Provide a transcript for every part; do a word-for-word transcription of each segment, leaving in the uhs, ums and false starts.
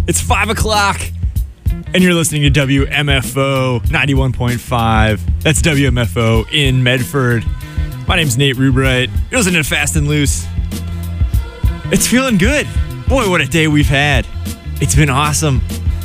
It's five o'clock, and you're listening to W M F O ninety-one point five. That's W M F O in Medford. My name's Nate Rubright. You're listening to Fast and Loose. It's feeling good. Boy, what a day we've had. It's been awesome.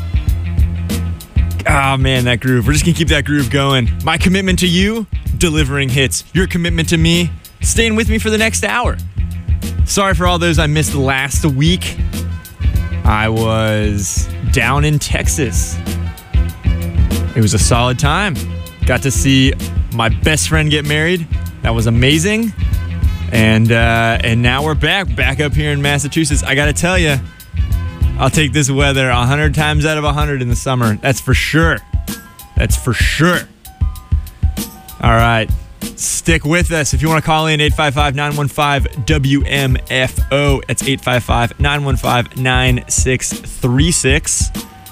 Oh, man, that groove. We're just going to keep that groove going. My commitment to you, delivering hits. Your commitment to me, staying with me for the next hour. Sorry for all those I missed last week. I was down in Texas. It was a solid time. Got to see my best friend get married. That was amazing. And uh, and now we're back, back up here in Massachusetts. I got to tell you, I'll take this weather one hundred times out of one hundred in the summer. That's for sure. That's for sure. All right. Stick with us. If you want to call in, eight five five, nine one five, W M F O. That's eight five five, nine one five, nine six three six.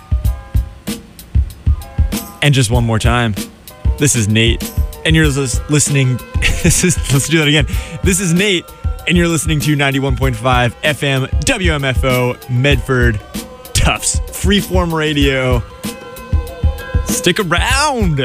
And just one more time, this is Nate, and you're listening. This is let's do that again. This is Nate, and you're listening to ninety-one point five F M W M F O Medford Tufts Freeform Radio. Stick around.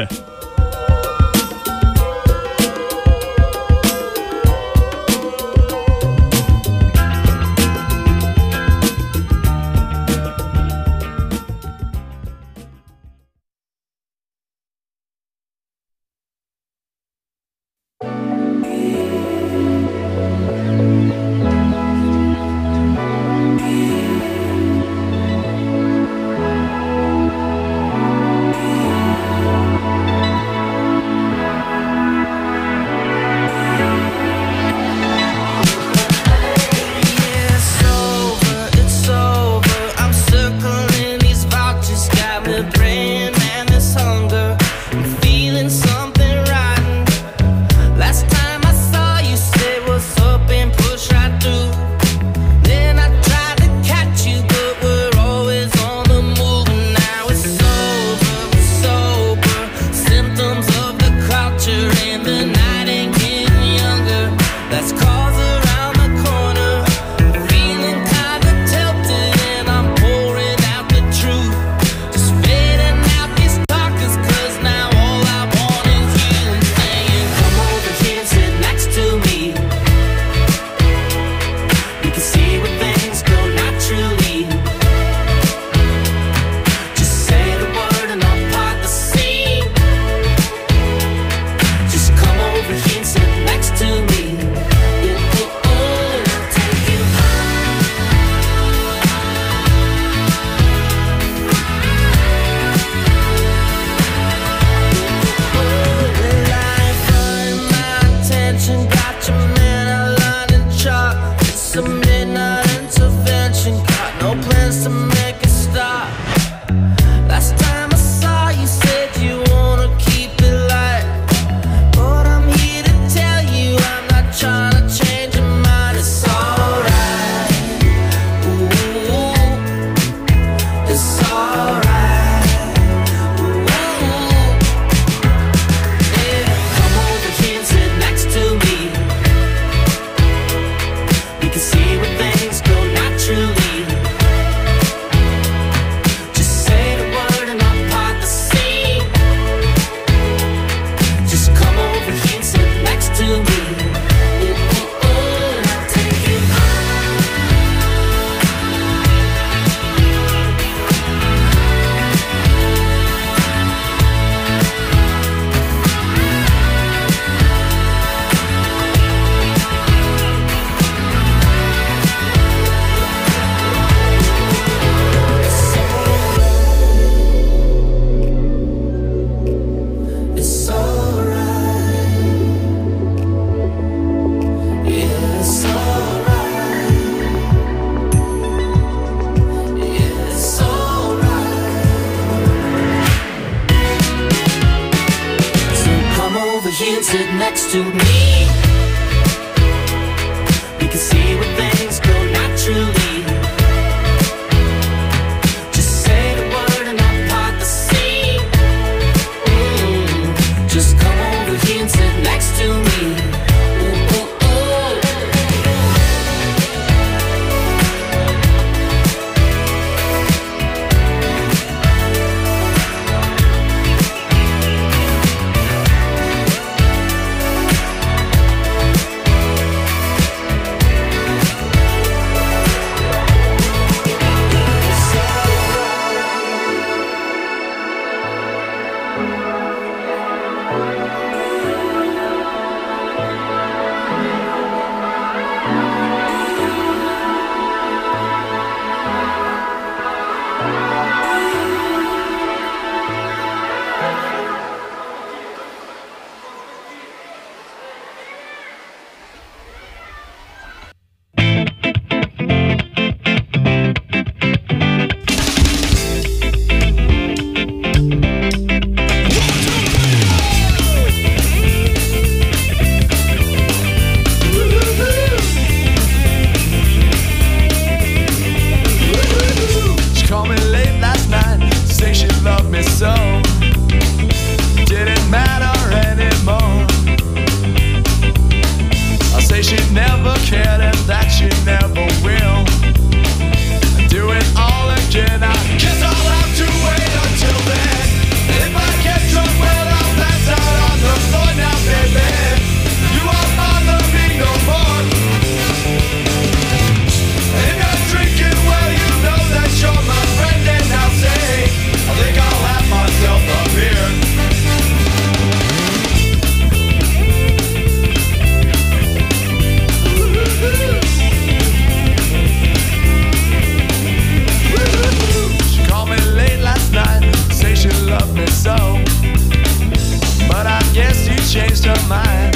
changed her mind.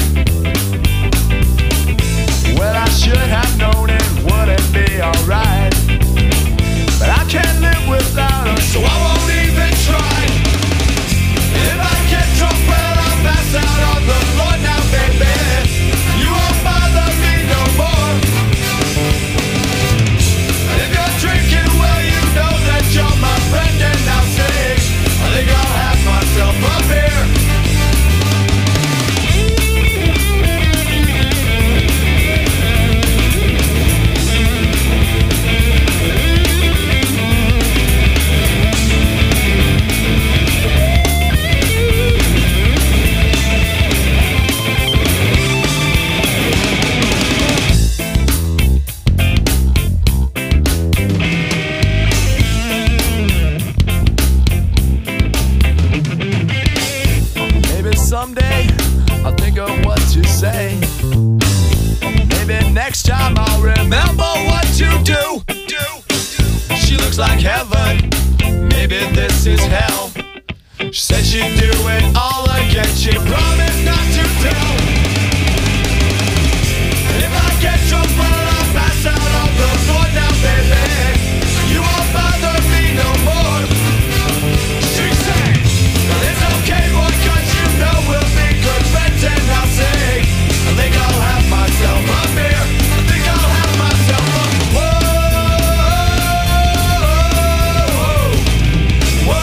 Well, I should have known it wouldn't be alright, but I can't live without her, so I won't even try. If I get drunk, well, I'll pass out on the floor now, baby. You won't bother me no more. And if you're drinking, well, you know that you're my friend, and I'll say, I think I'll have myself a beer. Someday I'll think of what to say. Maybe next time I'll remember what to do. She looks like heaven, maybe this is hell. She said she'd do it all again, she promised not to tell. And if I get drunk, well, I'll pass out on the floor now, baby. You won't bother me no more. She said, well, it's okay, boy, cause you know we'll be good friends, and I'll say, I think I'll have myself a beer. I think I'll have myself a whoa, whoa,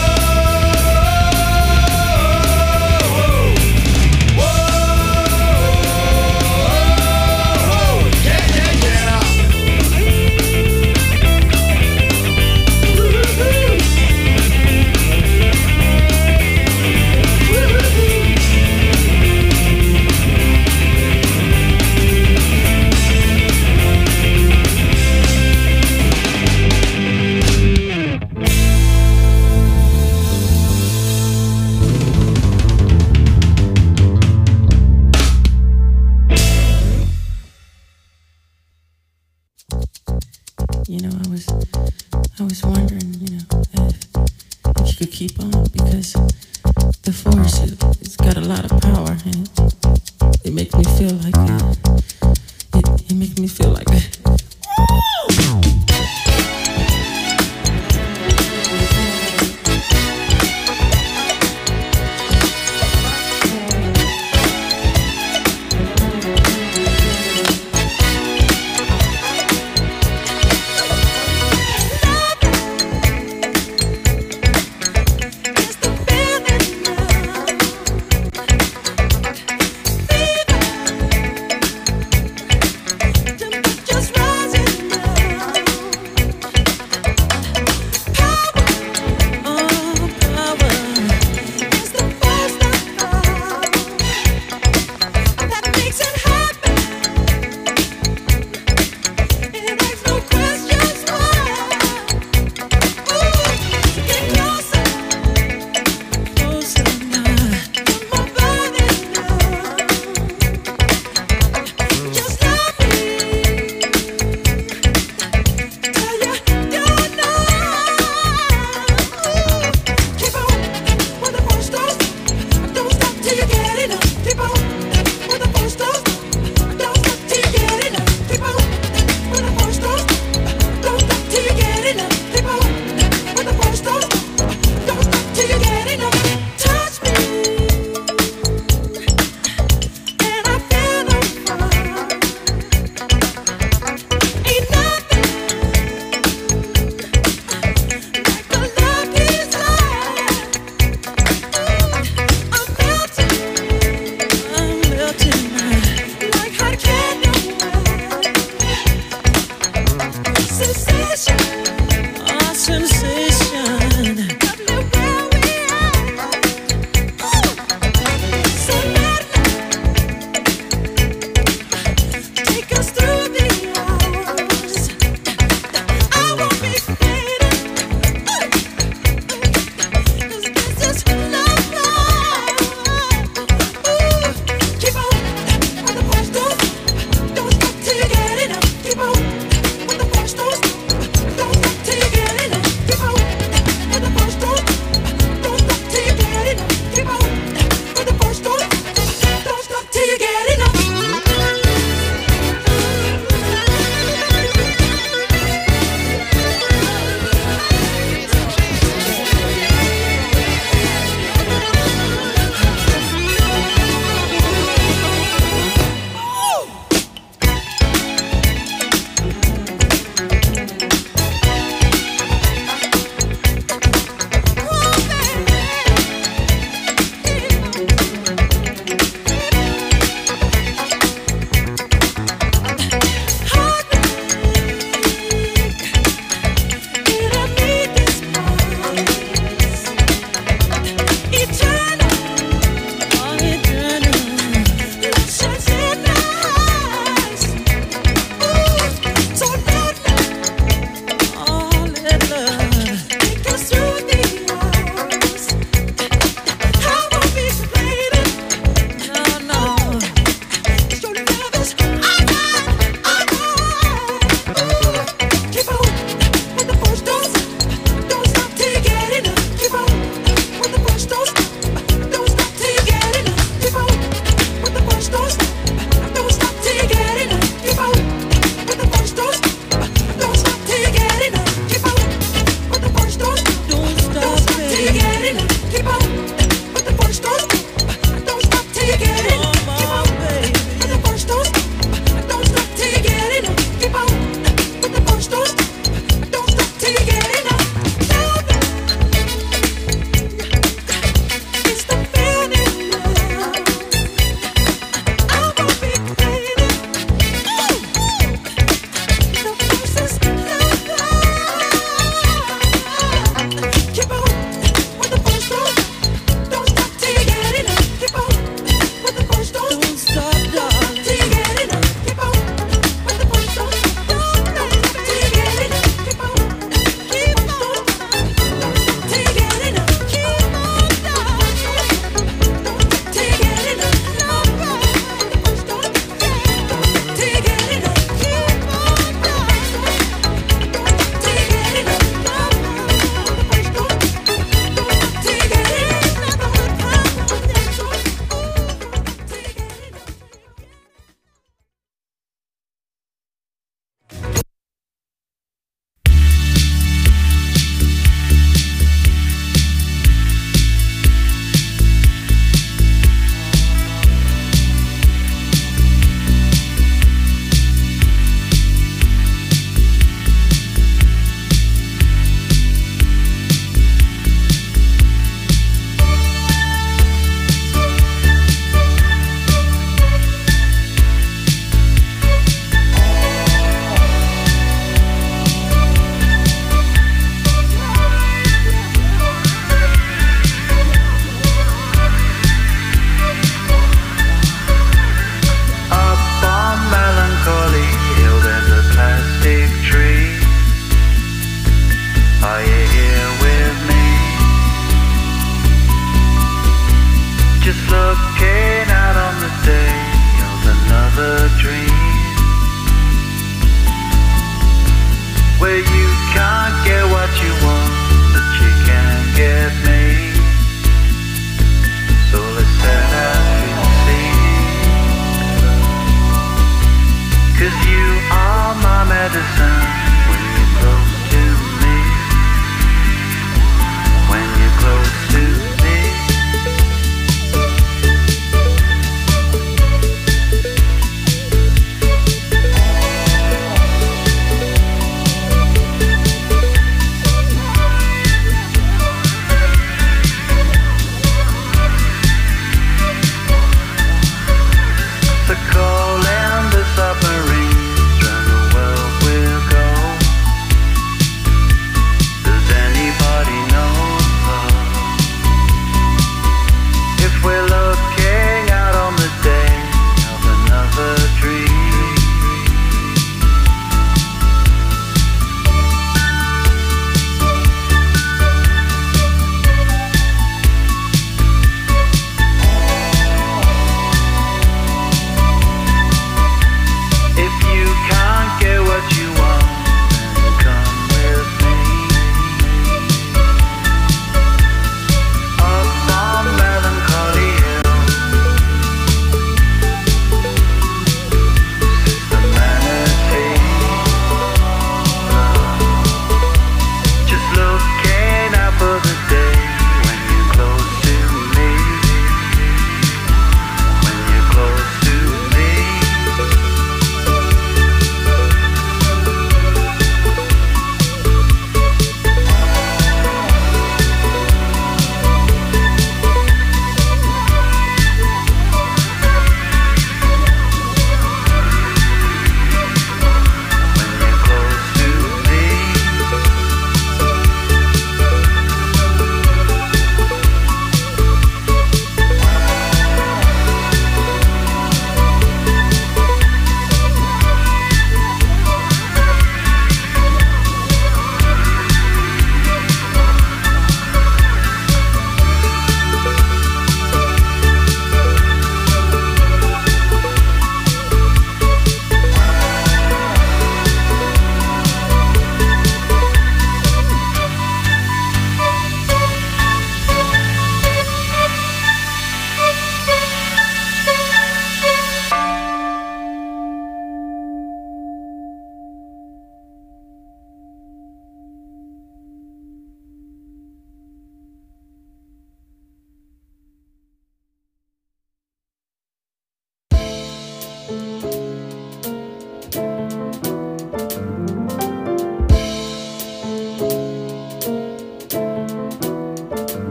whoa, whoa, yeah, yeah, yeah. You know, I was, I was wondering, you know, if, if you could keep on, because the force, it, it's got a lot of power, and it, it makes me feel like it, it, it makes me feel like it. Just rising now.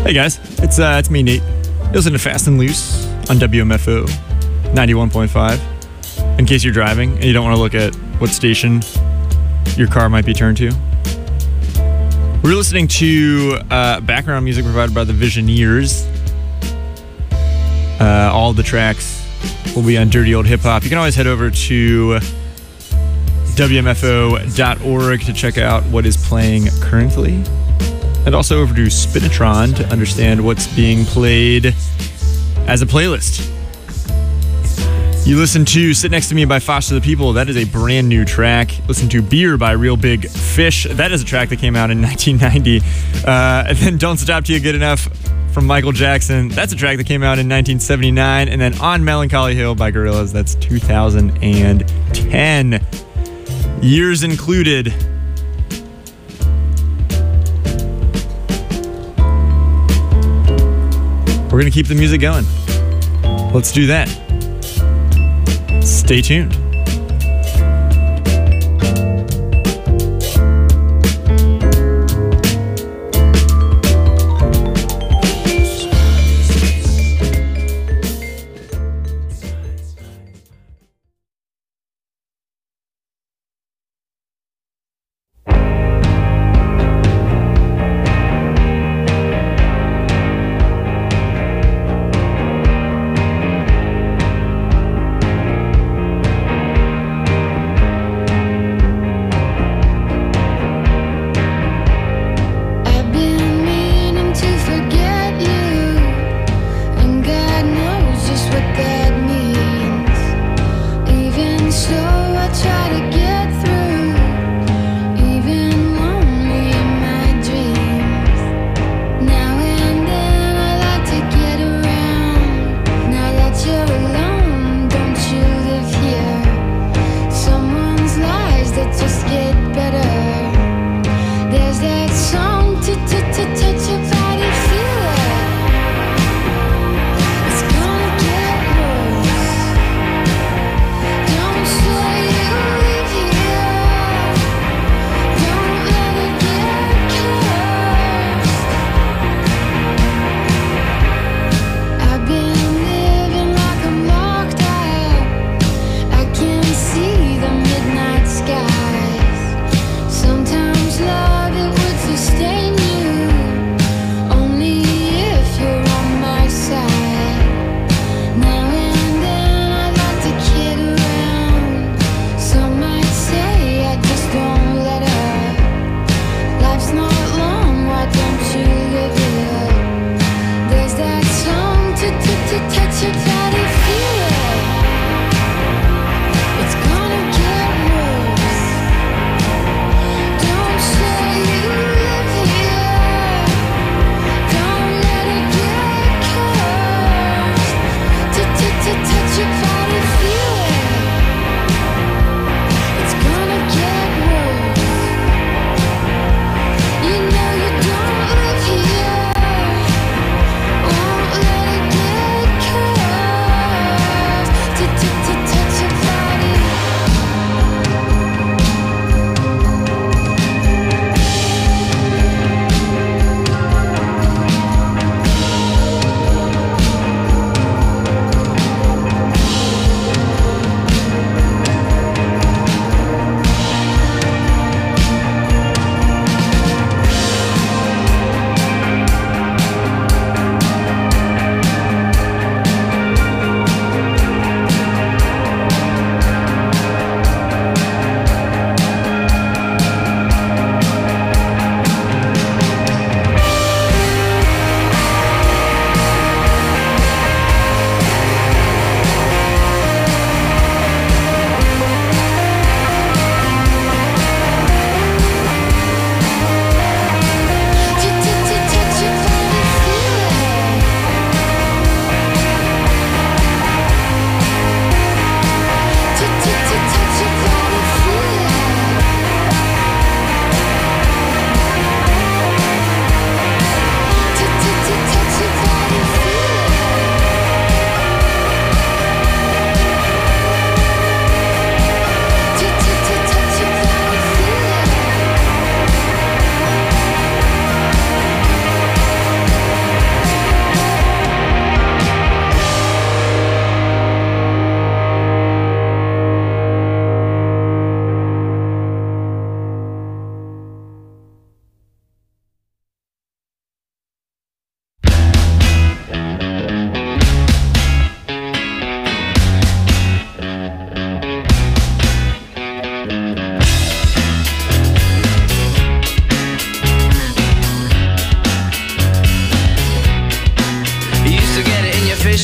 Hey guys, it's uh, it's me, Nate. You listen to Fast and Loose on W M F O ninety-one point five. In case you're driving and you don't want to look at what station your car might be turned to. We're listening to uh, background music provided by the Visioneers. Uh, all the tracks will be on Dirty Old Hip Hop. You can always head over to W M F O dot org to check out what is playing currently. And also over to Spinitron to understand what's being played as a playlist. You listen to Sit Next to Me by Foster the People. That is a brand new track. Listen to Beer by Real Big Fish. That is a track that came out in nineteen ninety. Uh, and then Don't Stop Till You Get Enough from Michael Jackson. That's a track that came out in nineteen seventy-nine. And then On Melancholy Hill by Gorillaz. That's two thousand ten. Years included. We're going to keep the music going. Let's do that. Stay tuned.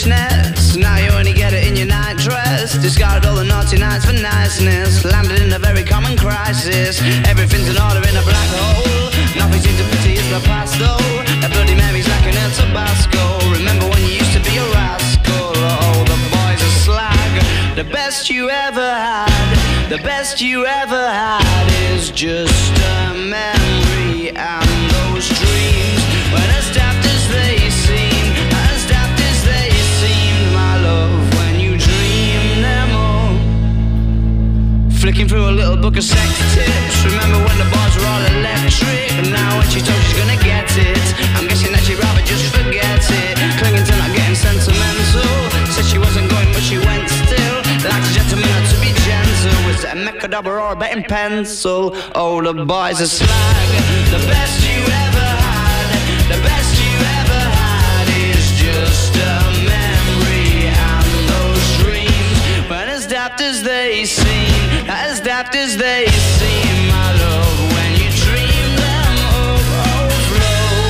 fishnets. Now you only get it in your night dress. Discarded all the naughty nights for niceness. Landed in a very common crisis. Everything's in order in a black hole. Nothing seems to pity is the past though. A bloody memory's like an El Tabasco. Remember when you used to be a rascal? Oh, the boys are slag. The best you ever had, the best you ever had is just a memory. And those dreams, when as daft as they seem, as daft as they seemed, my love, when you dream them all. Flicking through a little book of sex tips. Remember when the bars were all electric? And now when she told she's gonna get it, I'm guessing that she'd rather just forget it. Clinging to not getting sentimental. Said she wasn't going but she went still. Like a gentleman had to be gentle. Was it a mechadabra or a betting pencil? Oh, the boys are slag. The best you ever had, the best you ever had is just a memory. And those dreams, when as daft as they seem, as daft as they seem, my love, when you dream them overflow.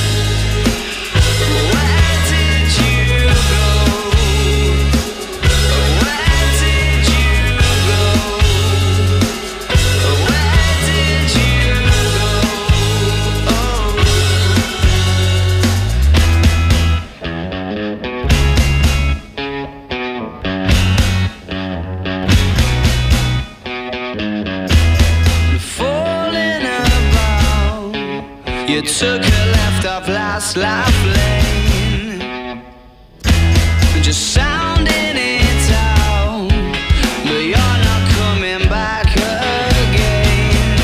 Where did you go? Where did you go? Where did you go? Oh. Falling about, you took a left off last life lane, just sounding it out, but you're not coming back again.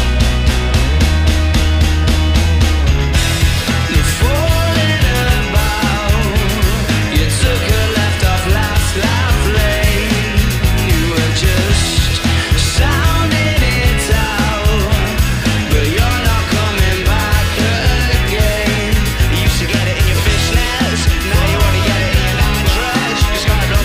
Falling about, you took a left off last life lane, you were just sounding it out, but you're not coming back again. You used to get it in your fishnets, now you only get it in your night dress. You discarded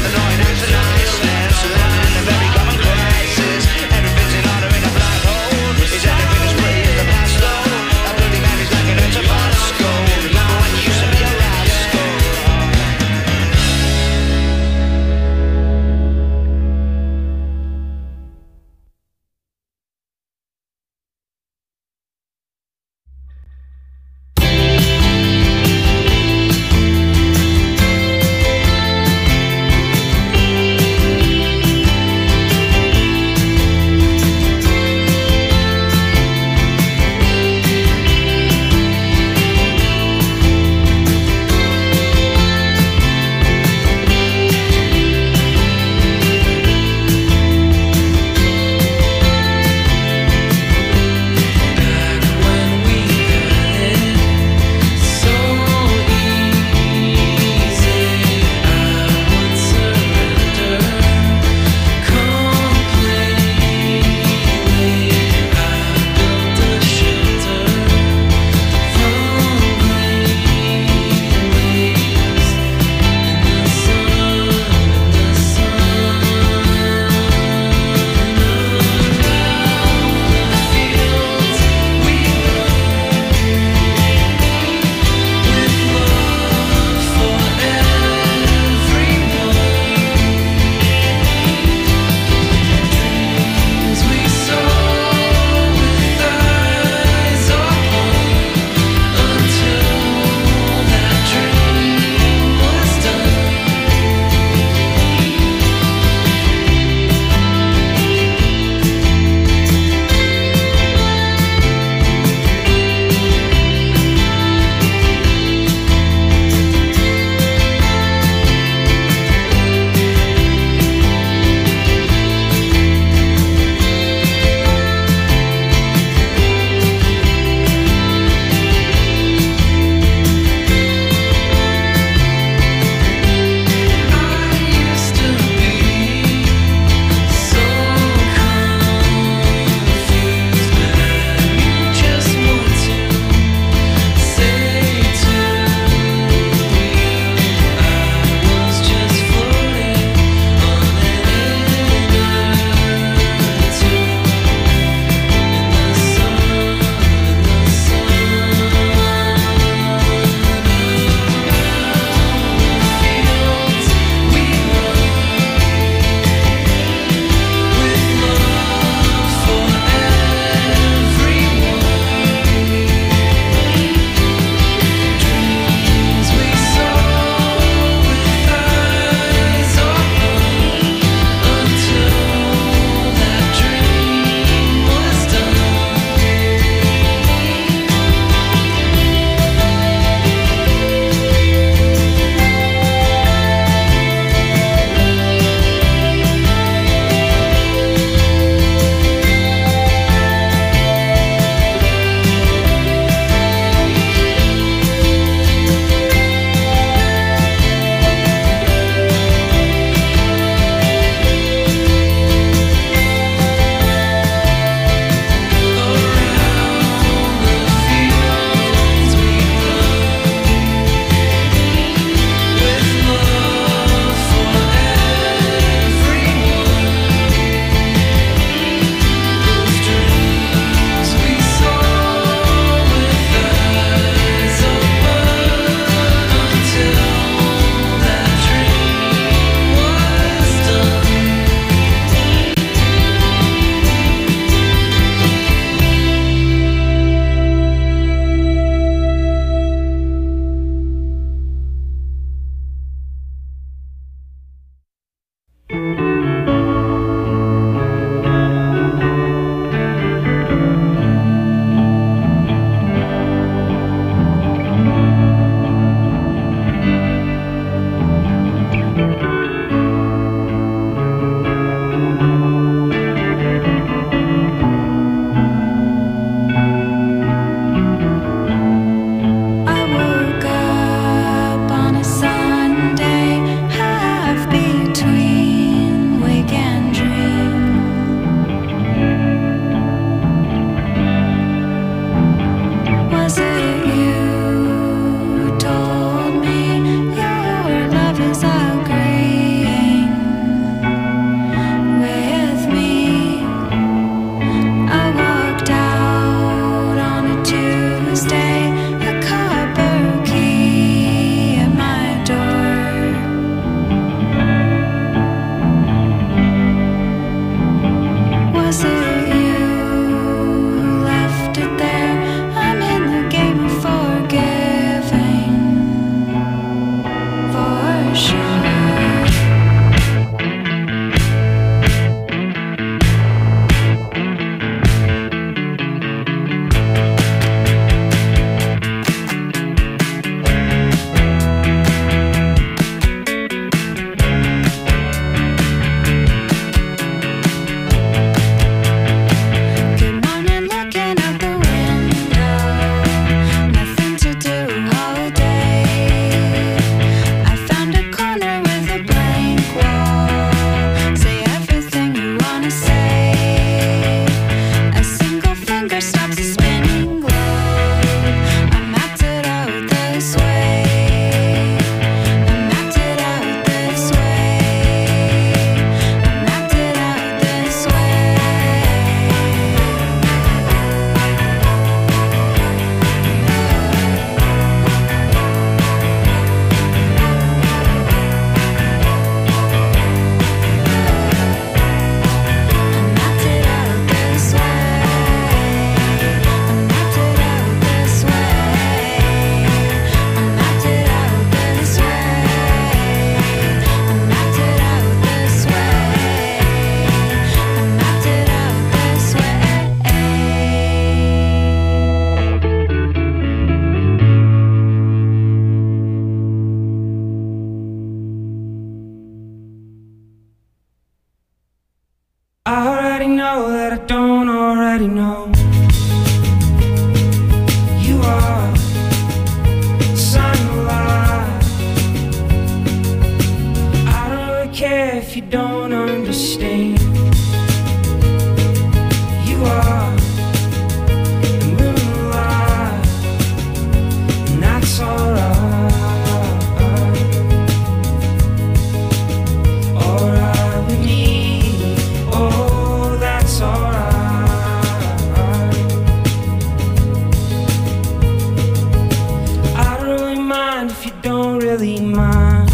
if you don't really mind.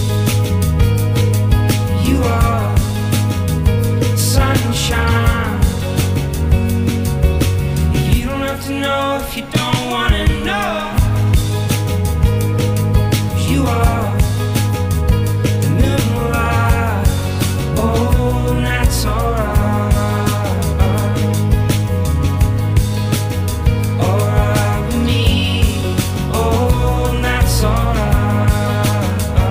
You are sunshine. You don't have to know if you don't wanna know. You are the moonlight. Oh, that's alright. Alright with me. Oh, that's alright.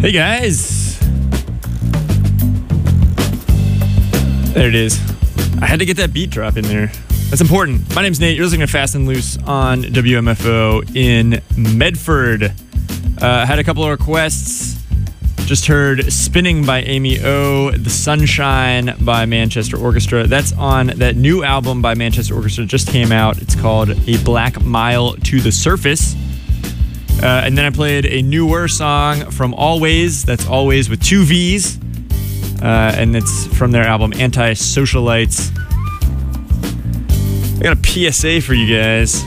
Hey guys. There it is. I had to get that beat drop in there. That's important. My name's Nate. You're listening to Fast and Loose on W M F O in Medford. Uh, I had a couple of requests. Just heard Spinning by Amy O, The Sunshine by Manchester Orchestra. That's on that new album by Manchester Orchestra. Just came out. It's called A Black Mile to the Surface. Uh, and then I played a newer song from Always. That's Always with two V's. Uh, and it's from their album Anti-Socialites. I got a P S A for you guys.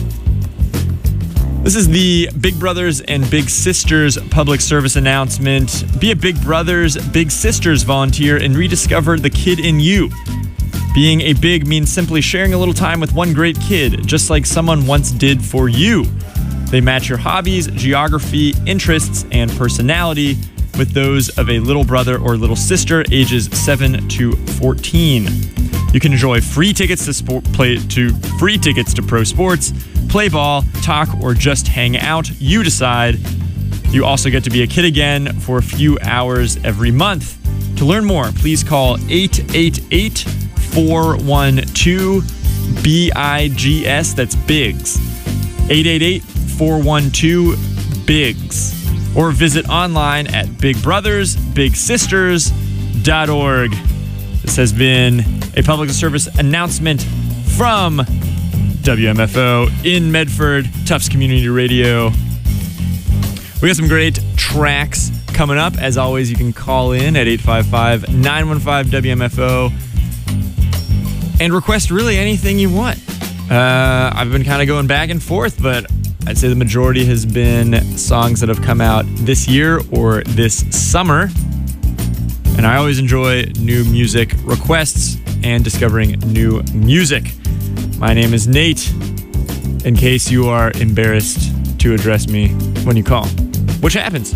This is the Big Brothers and Big Sisters public service announcement. Be a Big Brothers, Big Sisters volunteer and rediscover the kid in you. Being a big means simply sharing a little time with one great kid, just like someone once did for you. They match your hobbies, geography, interests, and personality with those of a little brother or little sister ages seven to fourteen. You can enjoy free tickets to sport, play to free tickets to pro sports, play ball, talk, or just hang out. You decide. You also get to be a kid again for a few hours every month. To learn more, please call eight eight eight, four one two, B I G S. That's Biggs. eight eight eight, four one two, Biggs. Or visit online at big brothers big sisters dot org. This has been a public service announcement from W M F O in Medford, Tufts Community Radio. We got some great tracks coming up. As always, you can call in at eight five five, nine one five, W M F O and request really anything you want. Uh, I've been kind of going back and forth, but I'd say the majority has been songs that have come out this year or this summer. And I always enjoy new music requests and discovering new music. My name is Nate, in case you are embarrassed to address me when you call, which happens.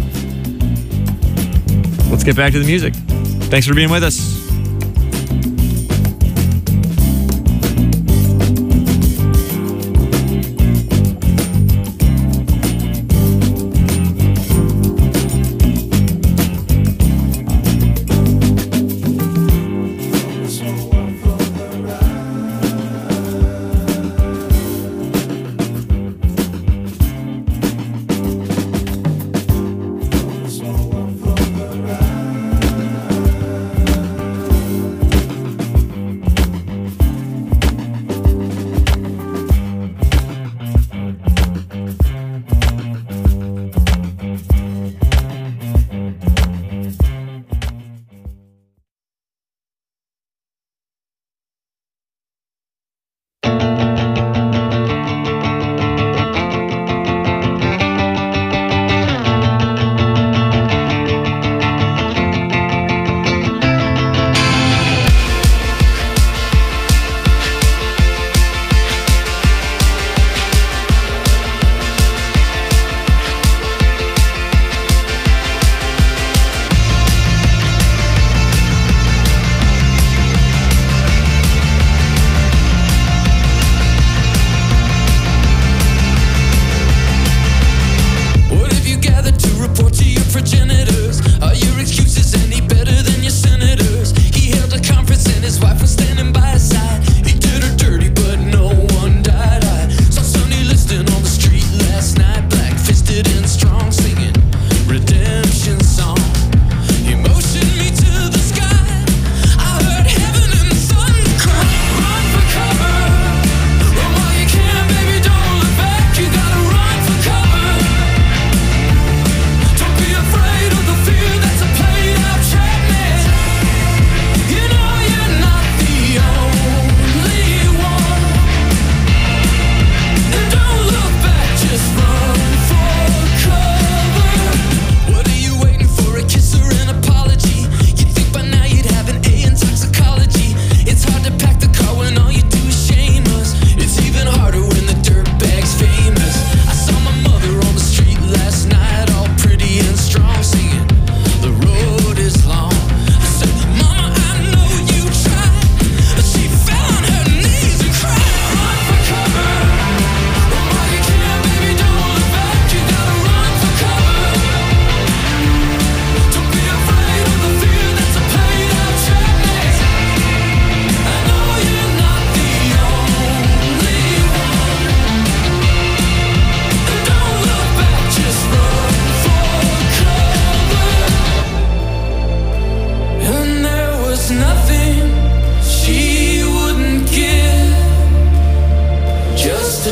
Let's get back to the music. Thanks for being with us.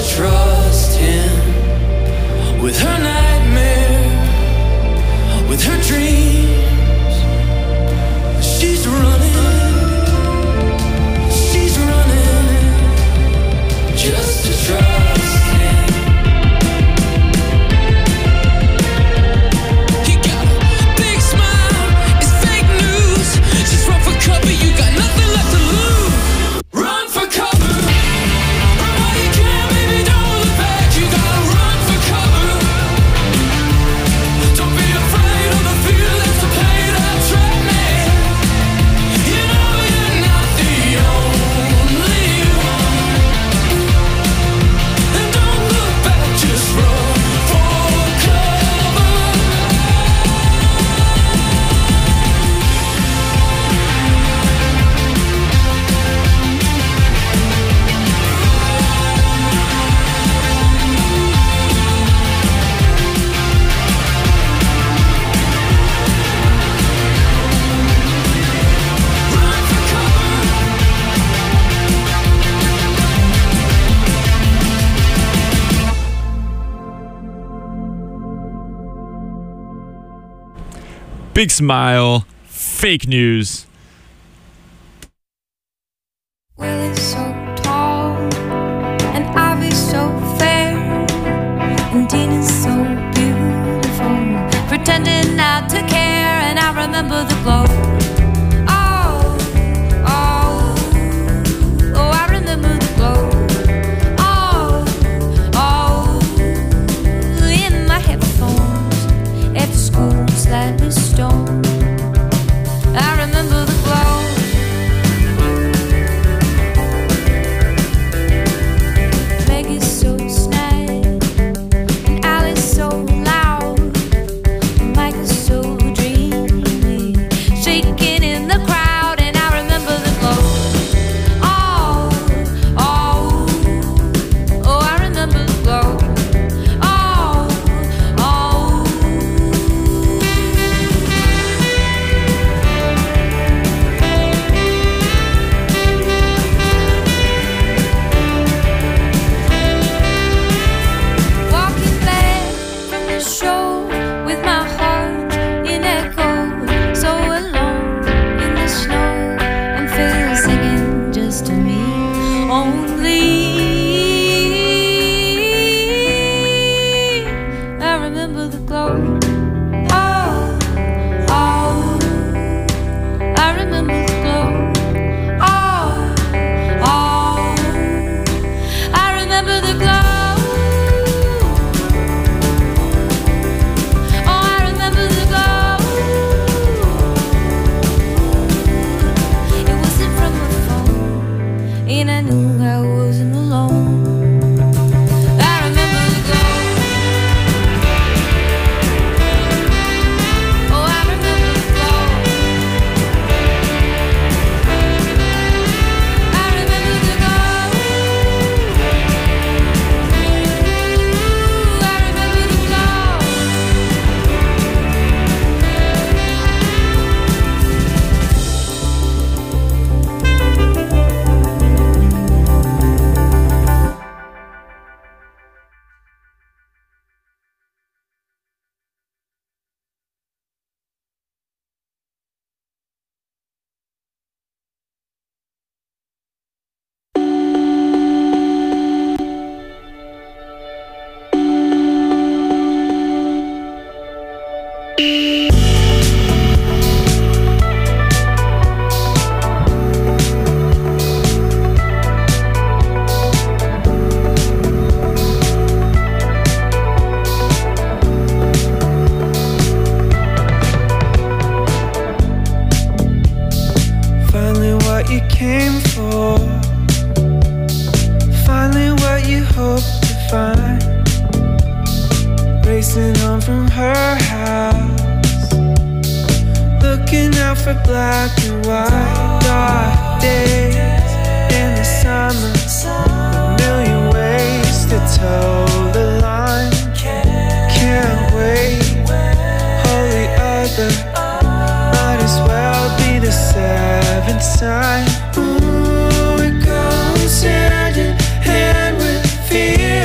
trust him with her nightmare, with her dreams. She's running, she's running just to trust him. He got a big smile, it's fake news. She's run for cover, you got nothing left to lose. Run for cover. Run while you can, baby, don't look back. You gotta run for cover. Don't be afraid of the feelings, the pain that trap me. You know you're not the only one. And don't look back, just run for cover. Run for cover. Big Smile, Fake News. Willie's so tall, and Ivy's so fair, and Dean is so beautiful, pretending not to care, and I remember the glow. Oh, oh, oh, I remember the glow. Oh, oh, in my headphones, after school, slightly stoned. I remember the glow. Meg is so snide, and Ali's so loud, and Mike is so dreamy, shaking in the crowd, and I remember the glow. Oh, oh, oh, I remember the glow. Oh, oh. Walking back from the show with my heart in echo, so alone in the snow, and Phil singing just to me only. I remember the glow. Oh, oh, I remember the glow. Oh, oh, I remember the glow. Oh, I remember the glow. It wasn't from a phone, and I knew I wasn't alone. I remember the glow. Oh, I remember the glow. I remember the glow. I remember the glow. Finally what you came for, finally what you hoped to find. Racing home from her house, looking out for black and white. Dark days in the summer, a million ways to toe the line. Can't wait, holy other, might as well be the seventh sign. Ooh, it goes hand in hand with fear.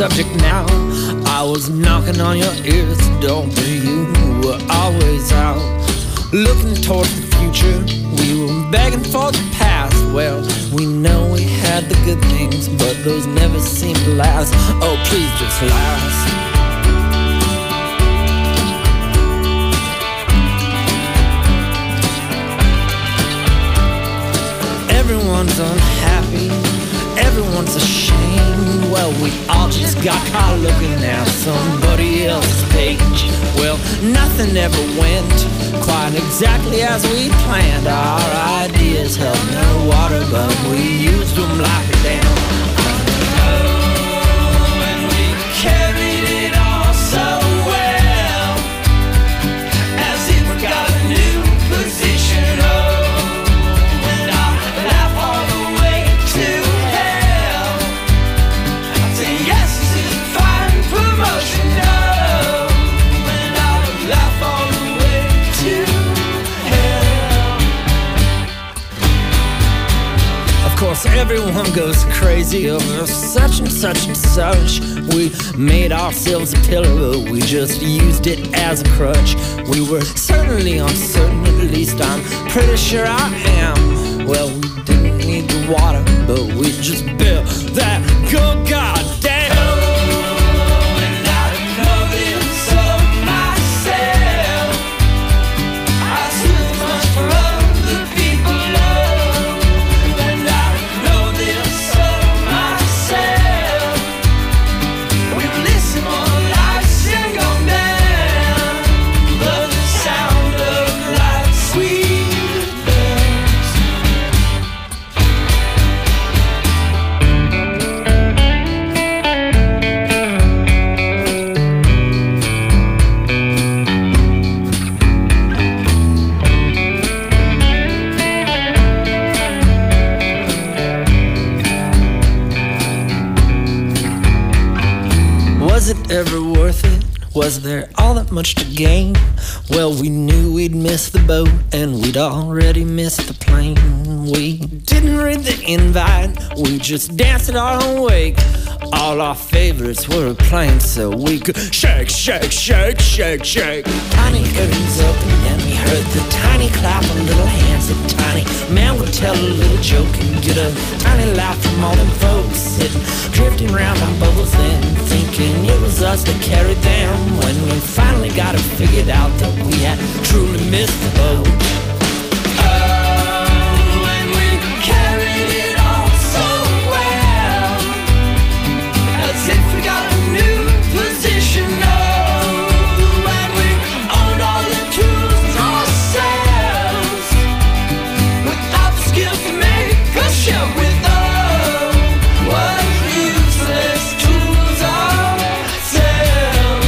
subject now. I was knocking on your ears, don't be you were always out. Looking towards the future, we were begging for the past. Well, we know we had the good things, but those never seem to last. Oh, please just last. Everyone's unhappy, everyone's ashamed. Well, we all just got caught looking at somebody else's page. Well, nothing ever went quite exactly as we planned. Our ideas held no water, but we used them like a dam. Oh, and we carried it all so well, as if we got a new position. Oh, of course, everyone goes crazy over such and such and such. We made ourselves a pillar, but we just used it as a crutch. We were certainly uncertain, at least I'm pretty sure I am. Well, we didn't need the water, but we just built that good goddamn. Was it ever worth it? Was there all that much to gain? Well, we knew we'd miss the boat, and we'd already missed the plane. We didn't read the invite, we just danced at our own wake. All our favorites were playing so we could shake, shake, shake, shake, shake. Tiny curtains open and we heard the tiny clap of little hands. The tiny man would tell a little joke and get a tiny laugh from all them folks sitting, drifting round on bubbles then, thinking it was us that carried them. When we finally got it figured out that we had truly missed the boat. Oh, and we carried it all so well, as if we got a new position. Oh, and we owned all the tools ourselves, without the skills to make us share with. Oh, what useless tools ourselves.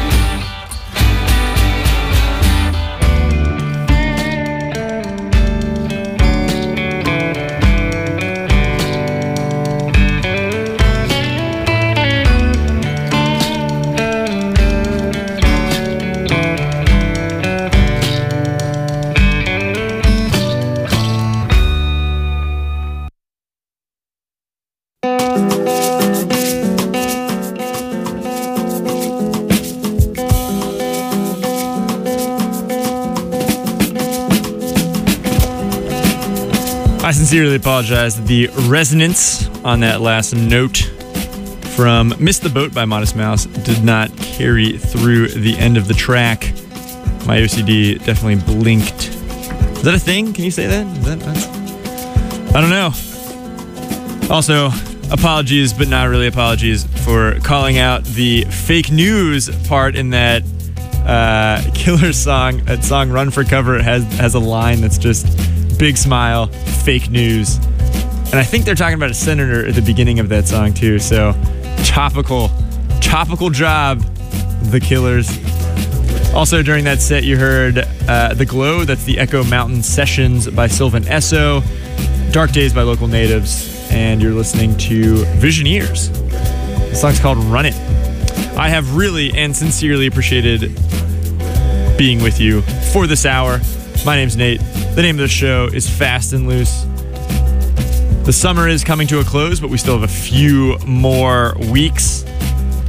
I sincerely apologize. The resonance on that last note from Miss the Boat by Modest Mouse did not carry through the end of the track. My O C D definitely blinked. Is that a thing? Can you say that? Is that that's, I don't know. Also, apologies, but not really apologies, for calling out the fake news part in that uh, Killer song. That song Run for Cover has, has a line that's just big smile, fake news. And I think they're talking about a senator at the beginning of that song too. So topical, topical job, the Killers. Also during that set you heard uh, The Glow, that's the Echo Mountain Sessions by Sylvan Esso, Dark Days by Local Natives, and you're listening to Visioneers. The song's called Run It. I have really and sincerely appreciated being with you for this hour. My name's Nate. The name of the show is Fast and Loose. The summer is coming to a close, but we still have a few more weeks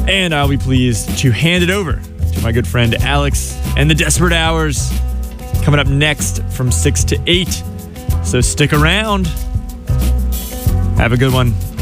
And I'll be pleased to hand it over to my good friend Alex and the Desperate Hours coming up next from six to eight. So stick around. Have a good one.